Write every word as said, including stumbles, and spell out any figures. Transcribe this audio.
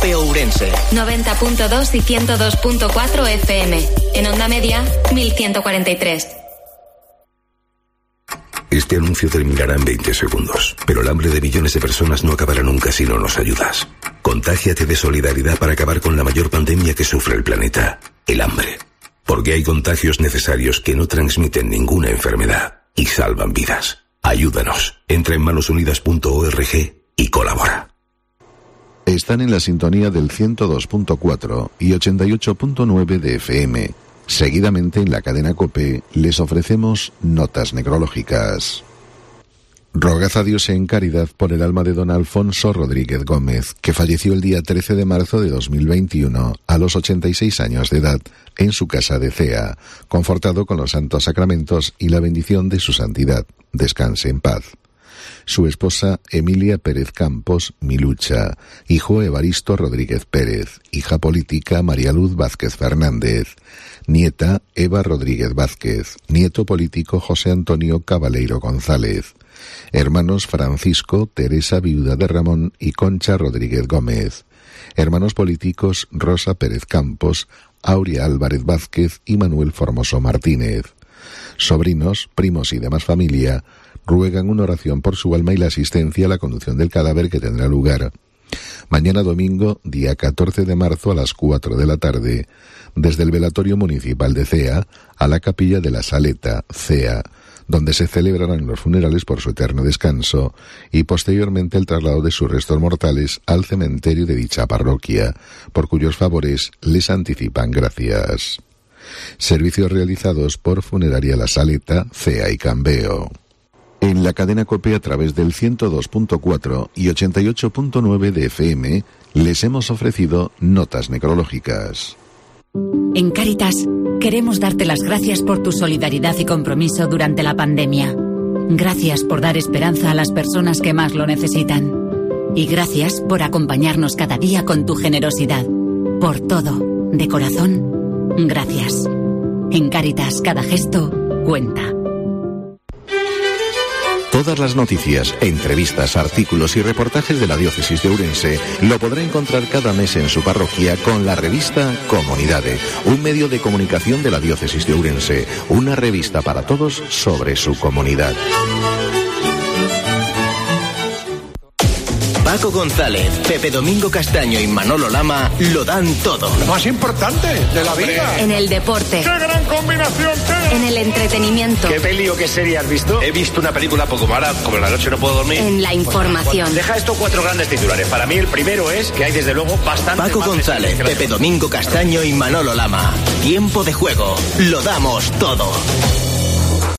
COPE Ourense. noventa punto dos y ciento dos punto cuatro F M. En onda media, mil ciento cuarenta y tres. Este anuncio terminará en veinte segundos, pero el hambre de millones de personas no acabará nunca si no nos ayudas. Contágiate de solidaridad para acabar con la mayor pandemia que sufre el planeta, el hambre. Porque hay contagios necesarios que no transmiten ninguna enfermedad y salvan vidas. Ayúdanos. Entra en manos unidas punto org y colabora. Están en la sintonía del ciento dos punto cuatro y ochenta y ocho punto nueve de F M. Seguidamente en la cadena COPE les ofrecemos notas necrológicas. Rogad a Dios en caridad por el alma de don Alfonso Rodríguez Gómez, que falleció el día trece de marzo de dos mil veintiuno a los ochenta y seis años de edad en su casa de Cea, confortado con los santos sacramentos y la bendición de su santidad. Descanse en paz. Su esposa Emilia Pérez Campos, Milucha, hijo Evaristo Rodríguez Pérez, hija política María Luz Vázquez Fernández, nieta Eva Rodríguez Vázquez, nieto político José Antonio Cabaleiro González, hermanos Francisco, Teresa viuda de Ramón y Concha Rodríguez Gómez, hermanos políticos Rosa Pérez Campos, Aurea Álvarez Vázquez y Manuel Formoso Martínez, sobrinos, primos y demás familia ruegan una oración por su alma y la asistencia a la conducción del cadáver que tendrá lugar mañana domingo, día catorce de marzo a las cuatro de la tarde, desde el velatorio municipal de Cea a la capilla de la Saleta, Cea, donde se celebrarán los funerales por su eterno descanso y posteriormente el traslado de sus restos mortales al cementerio de dicha parroquia, por cuyos favores les anticipan gracias. Servicios realizados por Funeraria La Saleta, Cea y Cambeo. En la cadena COPE a través del ciento dos punto cuatro y ochenta y ocho punto nueve de F M les hemos ofrecido notas necrológicas. En Cáritas queremos darte las gracias por tu solidaridad y compromiso durante la pandemia. Gracias por dar esperanza a las personas que más lo necesitan. Y gracias por acompañarnos cada día con tu generosidad. Por todo, de corazón, gracias. En Cáritas cada gesto cuenta. Todas las noticias, entrevistas, artículos y reportajes de la Diócesis de Ourense lo podrá encontrar cada mes en su parroquia con la revista Comunidade, un medio de comunicación de la Diócesis de Ourense, una revista para todos sobre su comunidad. Paco González, Pepe Domingo Castaño y Manolo Lama lo dan todo. Lo más importante de la vida. En el deporte. ¡Qué gran combinación! ¡Qué gran... En el entretenimiento. ¿Qué peli o qué serie has visto? He visto una película poco mala, como La noche no puedo dormir. En la información. Bueno, deja estos cuatro grandes titulares. Para mí el primero es que hay desde luego bastante... Paco González, Pepe Domingo Castaño y Manolo Lama. Tiempo de juego. Lo damos todo.